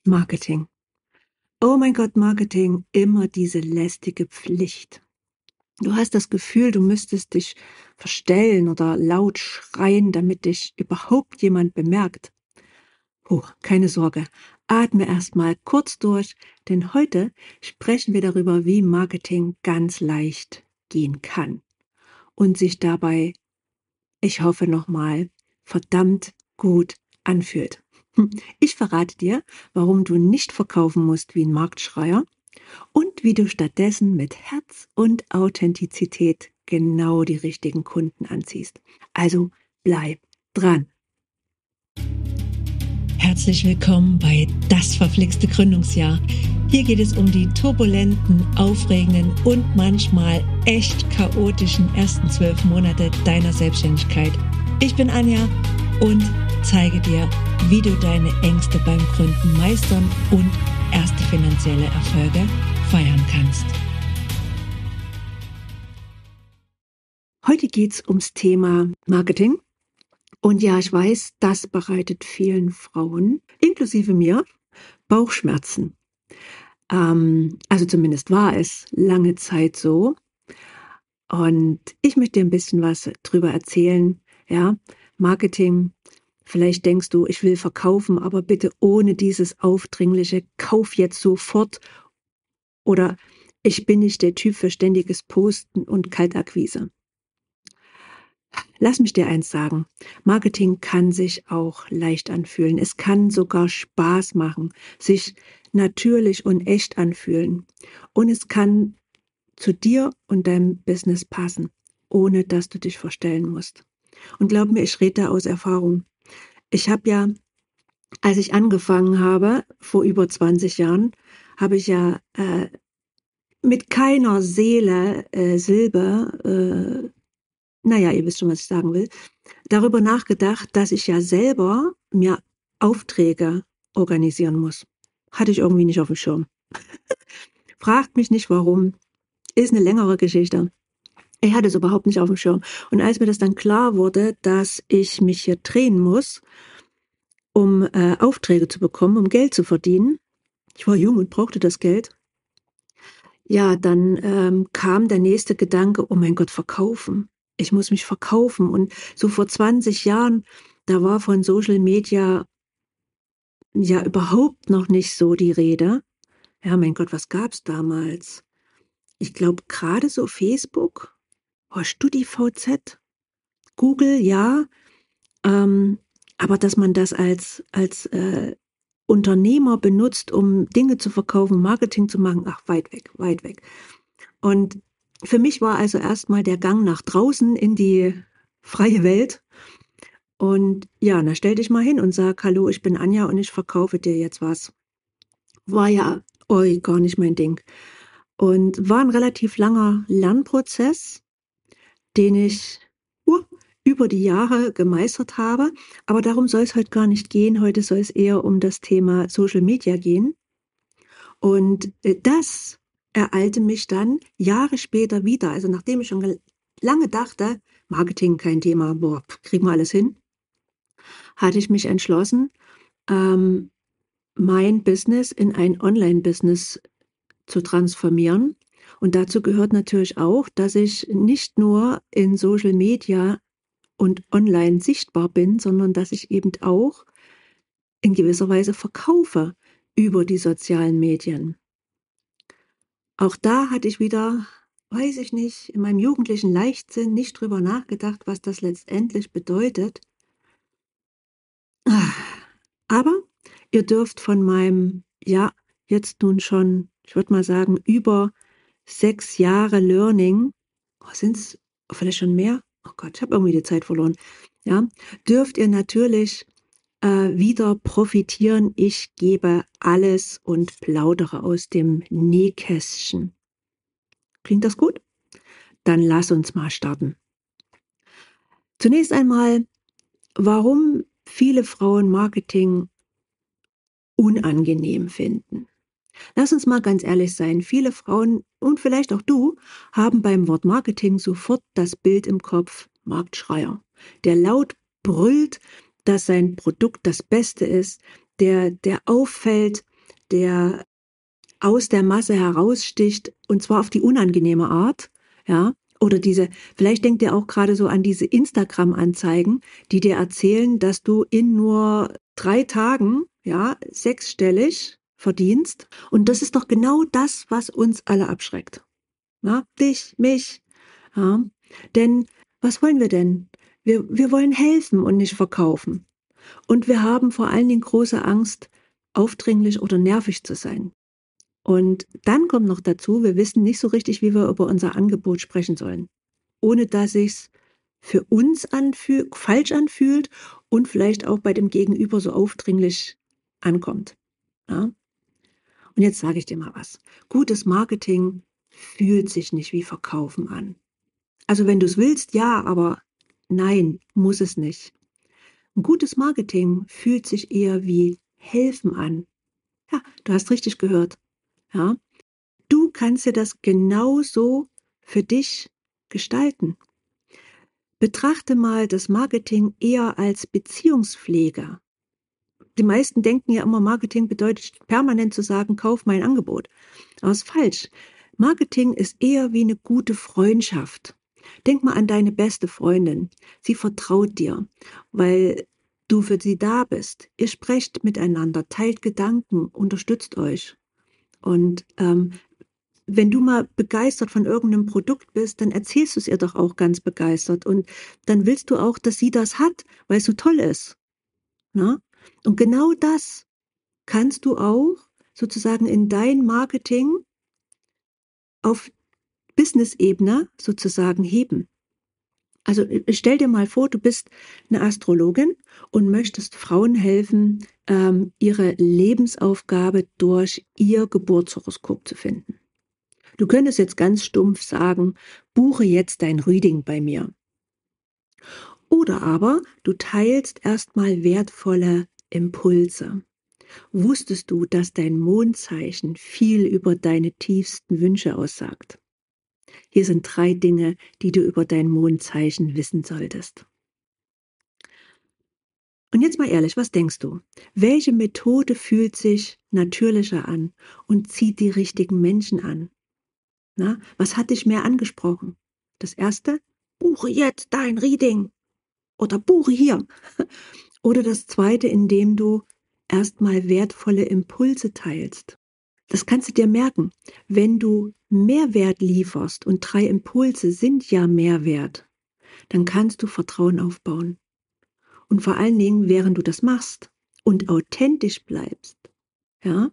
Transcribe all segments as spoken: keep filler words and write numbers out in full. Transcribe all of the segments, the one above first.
Marketing. Oh mein Gott, Marketing, immer diese lästige Pflicht. Du hast das Gefühl, du müsstest dich verstellen oder laut schreien, damit dich überhaupt jemand bemerkt. Puh, keine Sorge, atme erstmal kurz durch, denn heute sprechen wir darüber, wie Marketing ganz leicht gehen kann und sich dabei, ich hoffe nochmal, verdammt gut anfühlt. Ich verrate dir, warum du nicht verkaufen musst wie ein Marktschreier und wie du stattdessen mit Herz und Authentizität genau die richtigen Kunden anziehst. Also bleib dran. Herzlich willkommen bei Das verflixte Gründungsjahr. Hier geht es um die turbulenten, aufregenden und manchmal echt chaotischen ersten zwölf Monate deiner Selbstständigkeit. Ich bin Anja und zeige dir, wie du deine Ängste beim Gründen meistern und erste finanzielle Erfolge feiern kannst. Heute geht es ums Thema Marketing. Und ja, ich weiß, das bereitet vielen Frauen, inklusive mir, Bauchschmerzen. Ähm, also zumindest war es lange Zeit so. Und ich möchte dir ein bisschen was drüber erzählen. Ja, Marketing. Vielleicht denkst du, ich will verkaufen, aber bitte ohne dieses aufdringliche Kauf jetzt sofort. Oder ich bin nicht der Typ für ständiges Posten und Kaltakquise. Lass mich dir eins sagen, Marketing kann sich auch leicht anfühlen. Es kann sogar Spaß machen, sich natürlich und echt anfühlen. Und es kann zu dir und deinem Business passen, ohne dass du dich verstellen musst. Und glaub mir, ich rede da aus Erfahrung. Ich habe ja, als ich angefangen habe, vor über zwanzig Jahren, habe ich ja äh, mit keiner Seele, äh, Silbe, äh, naja, ihr wisst schon, was ich sagen will, darüber nachgedacht, dass ich ja selber mir Aufträge organisieren muss. Hatte ich irgendwie nicht auf dem Schirm. Fragt mich nicht warum. Ist eine längere Geschichte. Ich hatte es überhaupt nicht auf dem Schirm. Und als mir das dann klar wurde, dass ich mich hier drehen muss, um äh, Aufträge zu bekommen, um Geld zu verdienen, ich war jung und brauchte das Geld, ja, dann ähm, kam der nächste Gedanke, oh mein Gott, verkaufen. Ich muss mich verkaufen. Und so vor zwanzig Jahren, da war von Social Media ja überhaupt noch nicht so die Rede. Ja, mein Gott, was gab's damals? Ich glaube, gerade so Facebook, oh, StudiVZ, Google, ja, ähm, aber dass man das als, als äh, Unternehmer benutzt, um Dinge zu verkaufen, Marketing zu machen, ach, weit weg, weit weg. Und für mich war also erstmal der Gang nach draußen in die freie Welt. Und ja, na stell dich mal hin und sag, hallo, ich bin Anja und ich verkaufe dir jetzt was. War ja oi, gar nicht mein Ding. Und war ein relativ langer Lernprozess, den ich uh, über die Jahre gemeistert habe. Aber darum soll es heute gar nicht gehen. Heute soll es eher um das Thema Social Media gehen. Und das ereilte mich dann Jahre später wieder. Also nachdem ich schon lange dachte, Marketing kein Thema, boah, kriegen wir alles hin, hatte ich mich entschlossen, ähm, mein Business in ein Online-Business zu transformieren. Und dazu gehört natürlich auch, dass ich nicht nur in Social Media und online sichtbar bin, sondern dass ich eben auch in gewisser Weise verkaufe über die sozialen Medien. Auch da hatte ich wieder, weiß ich nicht, in meinem jugendlichen Leichtsinn nicht drüber nachgedacht, was das letztendlich bedeutet. Aber ihr dürft von meinem, ja, jetzt nun schon, ich würde mal sagen, über sechs Jahre Learning, oh, sind es vielleicht schon mehr? Oh Gott, ich habe irgendwie die Zeit verloren. Ja, dürft ihr natürlich äh, wieder profitieren. Ich gebe alles und plaudere aus dem Nähkästchen. Klingt das gut? Dann lass uns mal starten. Zunächst einmal, warum viele Frauen Marketing unangenehm finden. Lass uns mal ganz ehrlich sein, viele Frauen und vielleicht auch du haben beim Wort Marketing sofort das Bild im Kopf, Marktschreier, der laut brüllt, dass sein Produkt das Beste ist, der, der auffällt, der aus der Masse heraussticht, und zwar auf die unangenehme Art, ja, oder diese, vielleicht denkt ihr auch gerade so an diese Instagram-Anzeigen, die dir erzählen, dass du in nur drei Tagen, ja, sechsstellig verdienst. Und das ist doch genau das, was uns alle abschreckt. Ja, dich, mich. Ja. Denn was wollen wir denn? Wir, wir wollen helfen und nicht verkaufen. Und wir haben vor allen Dingen große Angst, aufdringlich oder nervig zu sein. Und dann kommt noch dazu, wir wissen nicht so richtig, wie wir über unser Angebot sprechen sollen, ohne dass sich's für uns anfühlt, falsch anfühlt und vielleicht auch bei dem Gegenüber so aufdringlich ankommt. Ja? Und jetzt sage ich dir mal was. Gutes Marketing fühlt sich nicht wie Verkaufen an. Also wenn du es willst, ja, aber nein, muss es nicht. Ein gutes Marketing fühlt sich eher wie Helfen an. Ja, du hast richtig gehört. Ja, du kannst dir das genauso für dich gestalten. Betrachte mal das Marketing eher als Beziehungspflege. Die meisten denken ja immer, Marketing bedeutet permanent zu sagen, kauf mein Angebot. Aber das ist falsch. Marketing ist eher wie eine gute Freundschaft. Denk mal an deine beste Freundin. Sie vertraut dir, weil du für sie da bist. Ihr sprecht miteinander, teilt Gedanken, unterstützt euch. Und ähm, wenn du mal begeistert von irgendeinem Produkt bist, dann erzählst du es ihr doch auch ganz begeistert. Und dann willst du auch, dass sie das hat, weil es so toll ist. Na? Und genau das kannst du auch sozusagen in dein Marketing auf Business-Ebene sozusagen heben. Also stell dir mal vor, du bist eine Astrologin und möchtest Frauen helfen, ähm, ihre Lebensaufgabe durch ihr Geburtshoroskop zu finden. Du könntest jetzt ganz stumpf sagen, buche jetzt dein Reading bei mir. Oder aber du teilst erstmal wertvolle Impulse. Wusstest du, dass dein Mondzeichen viel über deine tiefsten Wünsche aussagt? Hier sind drei Dinge, die du über dein Mondzeichen wissen solltest. Und jetzt mal ehrlich, was denkst du? Welche Methode fühlt sich natürlicher an und zieht die richtigen Menschen an? Na, was hat dich mehr angesprochen? Das erste, buche jetzt dein Reading oder buche hier. Oder das zweite, indem du erstmal wertvolle Impulse teilst. Das kannst du dir merken. Wenn du Mehrwert lieferst und drei Impulse sind ja Mehrwert, dann kannst du Vertrauen aufbauen. Und vor allen Dingen, während du das machst und authentisch bleibst, ja,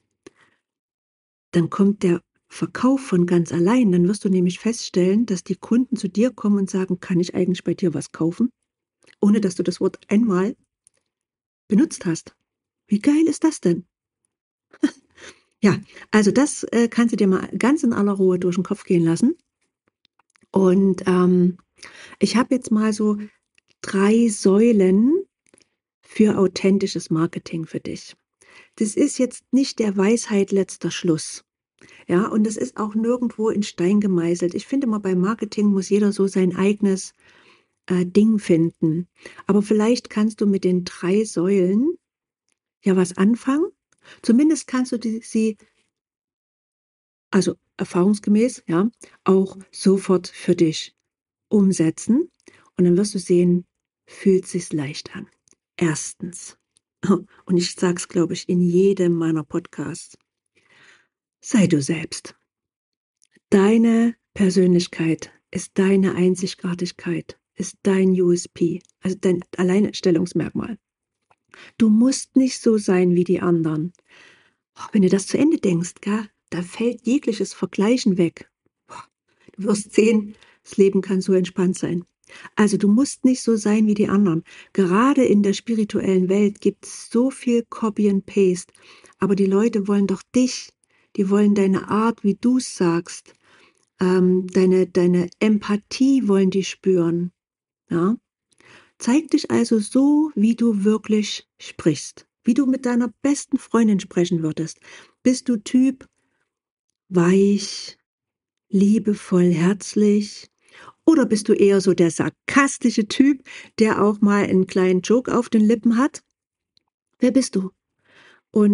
dann kommt der Verkauf von ganz allein. Dann wirst du nämlich feststellen, dass die Kunden zu dir kommen und sagen, kann ich eigentlich bei dir was kaufen? Ohne dass du das Wort einmal benutzt hast. Wie geil ist das denn? Ja, also das äh, kannst du dir mal ganz in aller Ruhe durch den Kopf gehen lassen. Und ähm, ich habe jetzt mal so drei Säulen für authentisches Marketing für dich. Das ist jetzt nicht der Weisheit letzter Schluss. Ja, und das ist auch nirgendwo in Stein gemeißelt. Ich finde mal, beim Marketing muss jeder so sein eigenes äh, Ding finden. Aber vielleicht kannst du mit den drei Säulen ja was anfangen. Zumindest kannst du die, sie, also erfahrungsgemäß, ja, auch sofort für dich umsetzen. Und dann wirst du sehen, fühlt sich's leicht an. Erstens, und ich sage es, glaube ich, in jedem meiner Podcasts, sei du selbst. Deine Persönlichkeit ist deine Einzigartigkeit, ist dein U S P, also dein Alleinstellungsmerkmal. Du musst nicht so sein wie die anderen. Wenn du das zu Ende denkst, gell, da fällt jegliches Vergleichen weg. Du wirst sehen, das Leben kann so entspannt sein. Also du musst nicht so sein wie die anderen. Gerade in der spirituellen Welt gibt es so viel Copy and Paste. Aber die Leute wollen doch dich. Die wollen deine Art, wie du es sagst. Ähm, deine, deine Empathie wollen die spüren. Ja? Zeig dich also so, wie du wirklich sprichst. Wie du mit deiner besten Freundin sprechen würdest. Bist du Typ weich, liebevoll, herzlich? Oder bist du eher so der sarkastische Typ, der auch mal einen kleinen Joke auf den Lippen hat? Wer bist du? Und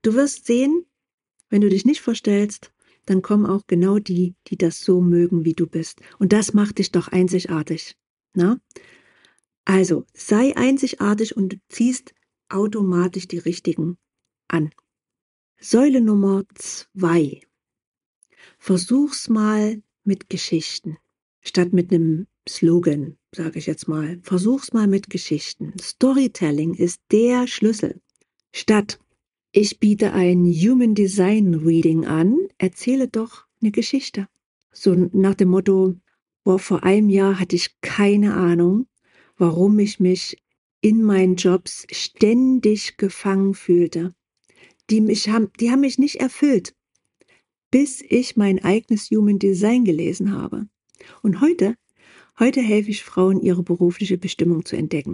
du wirst sehen, wenn du dich nicht verstellst, dann kommen auch genau die, die das so mögen, wie du bist. Und das macht dich doch einzigartig. Na? Also sei einzigartig und du ziehst automatisch die richtigen an. Säule Nummer zwei. Versuch's mal mit Geschichten. Statt mit einem Slogan, sage ich jetzt mal. Versuch's mal mit Geschichten. Storytelling ist der Schlüssel. Statt ich biete ein Human Design Reading an, erzähle doch eine Geschichte. So nach dem Motto, boah, vor einem Jahr hatte ich keine Ahnung, warum ich mich in meinen Jobs ständig gefangen fühlte. Die, mich haben, die haben mich nicht erfüllt, bis ich mein eigenes Human Design gelesen habe. Und heute, heute helfe ich Frauen, ihre berufliche Bestimmung zu entdecken.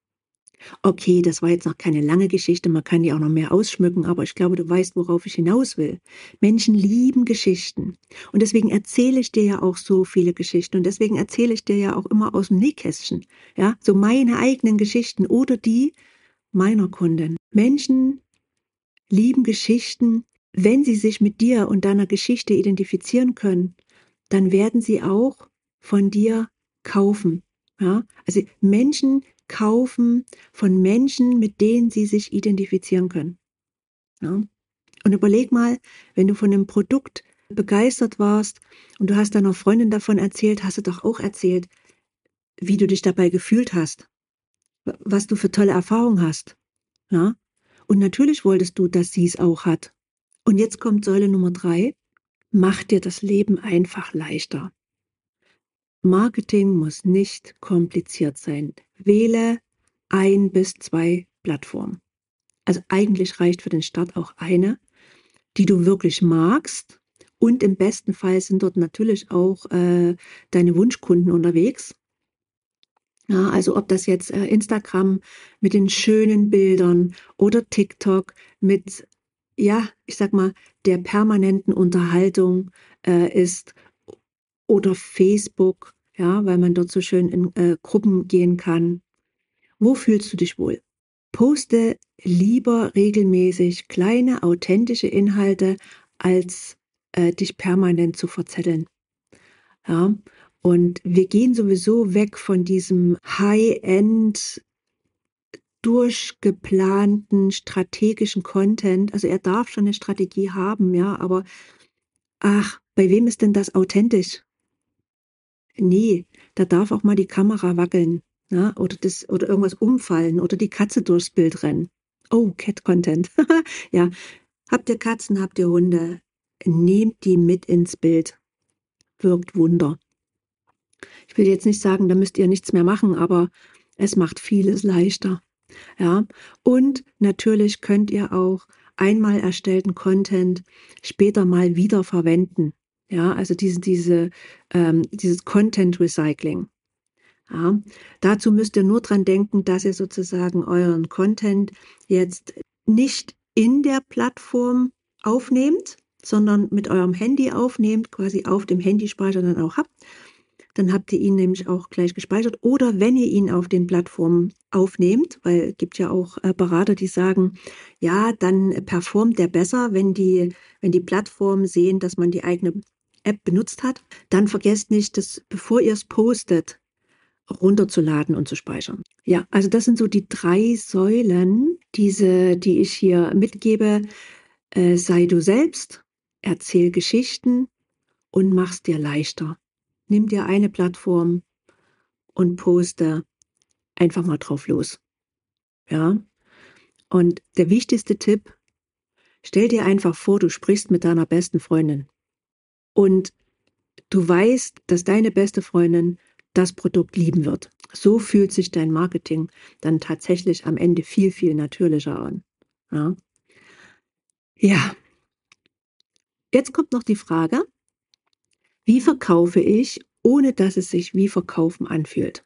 Okay, das war jetzt noch keine lange Geschichte, man kann die auch noch mehr ausschmücken, aber ich glaube, du weißt, worauf ich hinaus will. Menschen lieben Geschichten. Und deswegen erzähle ich dir ja auch so viele Geschichten. Und deswegen erzähle ich dir ja auch immer aus dem Nähkästchen. Ja, so meine eigenen Geschichten oder die meiner Kunden. Menschen lieben Geschichten. Wenn sie sich mit dir und deiner Geschichte identifizieren können, dann werden sie auch von dir kaufen. Ja, also Menschen kaufen von Menschen, mit denen sie sich identifizieren können. Ja? Und überleg mal, wenn du von einem Produkt begeistert warst und du hast deiner Freundin davon erzählt, hast du doch auch erzählt, wie du dich dabei gefühlt hast, was du für tolle Erfahrungen hast. Ja? Und natürlich wolltest du, dass sie es auch hat. Und jetzt kommt Säule Nummer drei. Mach dir das Leben einfach leichter. Marketing muss nicht kompliziert sein. Wähle ein bis zwei Plattformen. Also eigentlich reicht für den Start auch eine, die du wirklich magst. Und im besten Fall sind dort natürlich auch äh, deine Wunschkunden unterwegs. Ja, also ob das jetzt äh, Instagram mit den schönen Bildern oder TikTok mit, ja, ich sag mal, der permanenten Unterhaltung äh, ist oder Facebook, ja, weil man dort so schön in äh, Gruppen gehen kann. Wo fühlst du dich wohl? Poste lieber regelmäßig kleine, authentische Inhalte, als äh, dich permanent zu verzetteln. Ja, und wir gehen sowieso weg von diesem High-End, durchgeplanten, strategischen Content. Also er darf schon eine Strategie haben, ja, aber ach, bei wem ist denn das authentisch? Nee, da darf auch mal die Kamera wackeln, ja, oder das, oder irgendwas umfallen oder die Katze durchs Bild rennen. Oh, Cat-Content. Ja, habt ihr Katzen, habt ihr Hunde, nehmt die mit ins Bild. Wirkt Wunder. Ich will jetzt nicht sagen, da müsst ihr nichts mehr machen, aber es macht vieles leichter. Ja, und natürlich könnt ihr auch einmal erstellten Content später mal wieder verwenden. Ja, also diese, diese, ähm, dieses Content Recycling. Ja, dazu müsst ihr nur dran denken, dass ihr sozusagen euren Content jetzt nicht in der Plattform aufnehmt, sondern mit eurem Handy aufnehmt, quasi auf dem Handyspeicher dann auch habt. Dann habt ihr ihn nämlich auch gleich gespeichert. Oder wenn ihr ihn auf den Plattformen aufnehmt, weil es gibt ja auch äh, Berater, die sagen, ja, dann performt der besser, wenn die, wenn die Plattformen sehen, dass man die eigene App benutzt hat. Dann vergesst nicht, das, bevor ihr es postet, runterzuladen und zu speichern. Ja, also das sind so die drei Säulen, diese, die ich hier mitgebe. Äh, sei du selbst, erzähl Geschichten und mach's dir leichter. Nimm dir eine Plattform und poste einfach mal drauf los. Ja. Und der wichtigste Tipp, stell dir einfach vor, du sprichst mit deiner besten Freundin und du weißt, dass deine beste Freundin das Produkt lieben wird. So fühlt sich dein Marketing dann tatsächlich am Ende viel, viel natürlicher an. Ja. Ja. Jetzt kommt noch die Frage, wie verkaufe ich, ohne dass es sich wie Verkaufen anfühlt?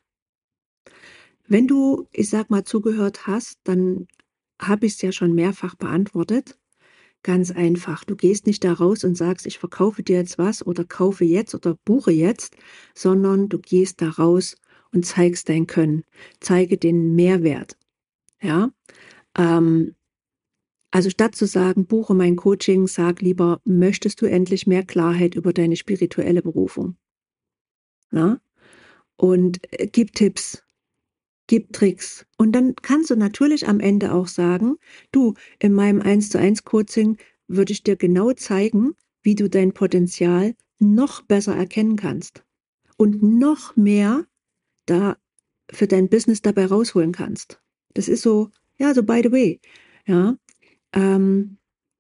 Wenn du, ich sag mal, zugehört hast, dann habe ich es ja schon mehrfach beantwortet. Ganz einfach. Du gehst nicht da raus und sagst, ich verkaufe dir jetzt was oder kaufe jetzt oder buche jetzt, sondern du gehst da raus und zeigst dein Können. Zeige den Mehrwert. Ja. Ähm, Also statt zu sagen, buche mein Coaching, sag lieber, möchtest du endlich mehr Klarheit über deine spirituelle Berufung? Ja? Und äh, gib Tipps, gib Tricks. Und dann kannst du natürlich am Ende auch sagen, du, in meinem eins zu eins Coaching würde ich dir genau zeigen, wie du dein Potenzial noch besser erkennen kannst und noch mehr da für dein Business dabei rausholen kannst. Das ist so, ja, so by the way. Ja, ähm,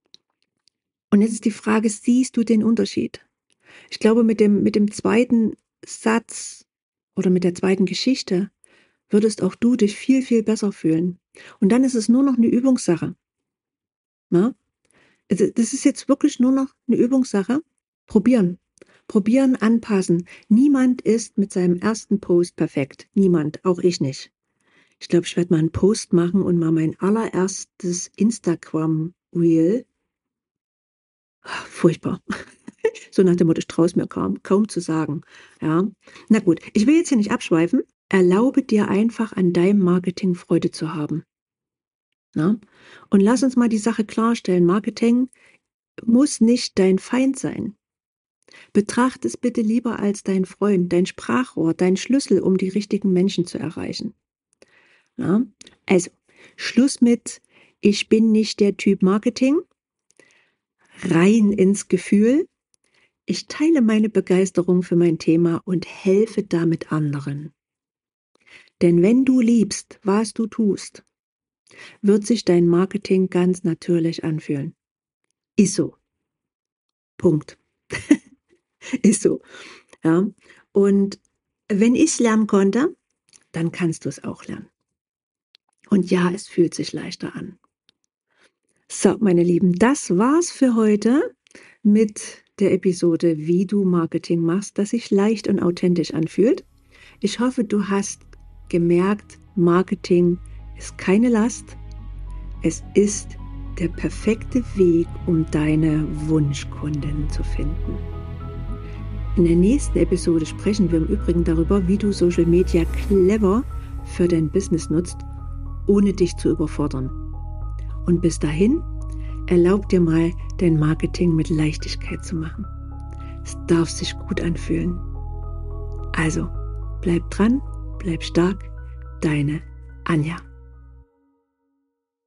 und jetzt ist die Frage, siehst du den Unterschied? Ich glaube, mit dem, mit dem zweiten Satz oder mit der zweiten Geschichte würdest auch du dich viel, viel besser fühlen. Und dann ist es nur noch eine Übungssache. Ne? Also das ist jetzt wirklich nur noch eine Übungssache. Probieren. Probieren, anpassen. Niemand ist mit seinem ersten Post perfekt. Niemand, auch ich nicht. Ich glaube, ich werde mal einen Post machen und mal mein allererstes Instagram-Reel. Furchtbar. So nach dem Motto, ich traue es mir kaum, kaum zu sagen. Ja. Na gut, ich will jetzt hier nicht abschweifen. Erlaube dir einfach an deinem Marketing Freude zu haben. Na? Und lass uns mal die Sache klarstellen. Marketing muss nicht dein Feind sein. Betrachte es bitte lieber als dein Freund, dein Sprachrohr, dein Schlüssel, um die richtigen Menschen zu erreichen. Ja? Also, Schluss mit, ich bin nicht der Typ Marketing. Rein ins Gefühl. Ich teile meine Begeisterung für mein Thema und helfe damit anderen. Denn wenn du liebst, was du tust, wird sich dein Marketing ganz natürlich anfühlen. Ist so. Punkt. Ist so. Ja. Und wenn ich es lernen konnte, dann kannst du es auch lernen. Und ja, es fühlt sich leichter an. So, meine Lieben, das war's für heute mit der Episode, wie du Marketing machst, das sich leicht und authentisch anfühlt. Ich hoffe, du hast gemerkt, Marketing ist keine Last. Es ist der perfekte Weg, um deine Wunschkunden zu finden. In der nächsten Episode sprechen wir im Übrigen darüber, wie du Social Media clever für dein Business nutzt, ohne dich zu überfordern. Und bis dahin, erlaub dir mal, dein Marketing mit Leichtigkeit zu machen. Es darf sich gut anfühlen. Also, bleib dran, bleib stark, deine Anja.